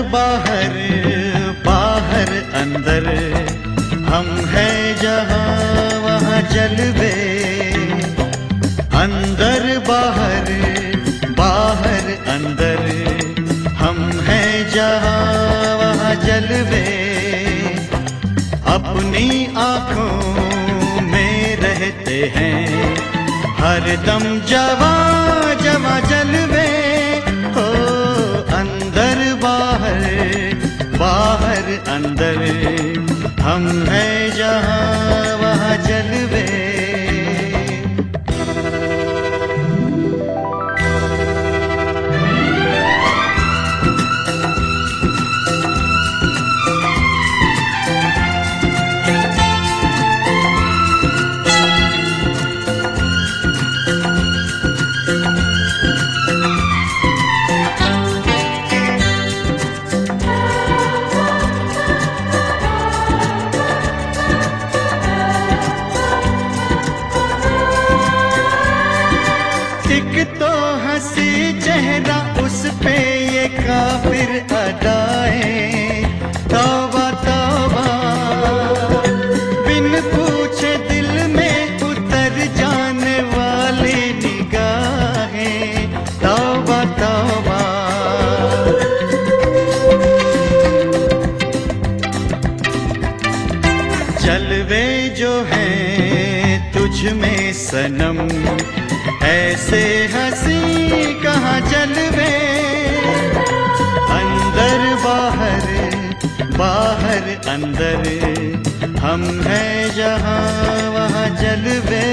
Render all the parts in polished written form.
बाहर बाहर अंदर, हम हैं जहाँ वहाँ जलवे। अंदर बाहर बाहर अंदर, हम हैं जहाँ वहाँ जलवे। अपनी आँखों में रहते हैं हरदम जवा जवा जलवे। हो अंदर बाहर बाहर अंदर, हम हैं जहाँ वहाँ जलवे। एक तो हंसी चेहरा उस पे ये काफिर अदाएं, तौबा तौबा। बिन पूछे दिल में उतर जाने वाली निगाहें, तौबा तौबा। जलवे जो हैं तुझ में सनम, ऐसे हंसी कहाँ जलवे। अंदर बाहर बाहर अंदर, हम हैं जहाँ वहाँ जलवे।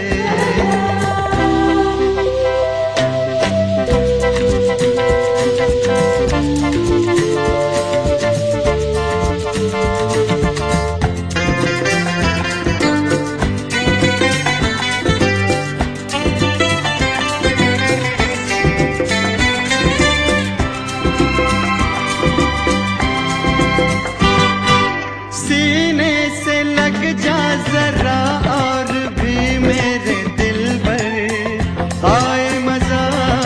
सीने से लग जा जरा और भी मेरे दिल पर आए मजा।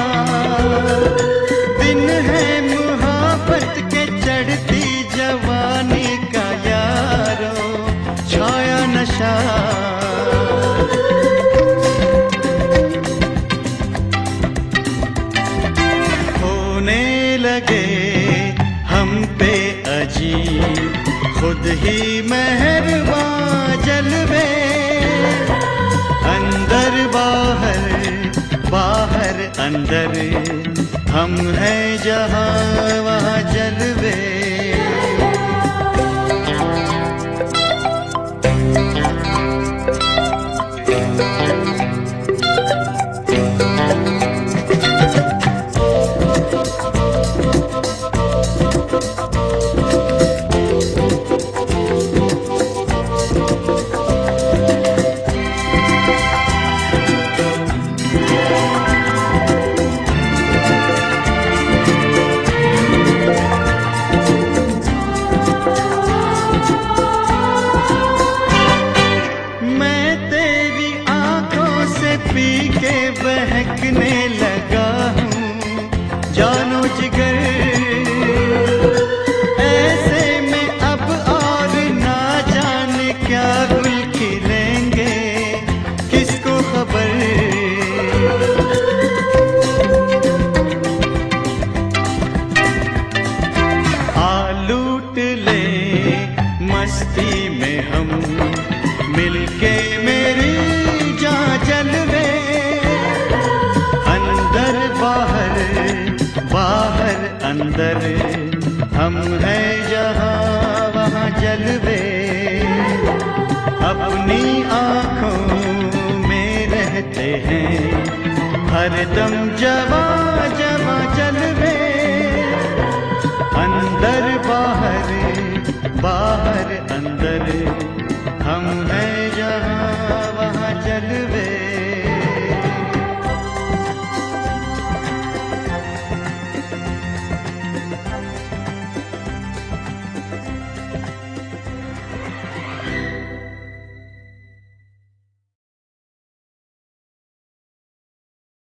दिन है मुहब्बत के चढ़ती जवानी का यारो, छाया नशा। होने लगे हम पे अजीब खुद ही मेहरबान जलवे। अंदर बाहर बाहर अंदर, हम हैं जहाँ वहाँ जलवे। पी के बहकने लगा हूँ जानो जिगर। ऐसे में अब और ना जाने क्या गुल खिलेंगे, किसको खबर। आ लूट ले मस्ती में हम मिलके, मेरी जान जलवे। अंदर बाहर बाहर अंदर, हम हैं जहाँ वहाँ जलवे। अपनी आँखों में रहते हैं हरदम जवा जवा जलवे। अंदर बाहर बाहर अंदर, हम हैं जहाँ वहाँ जलवे।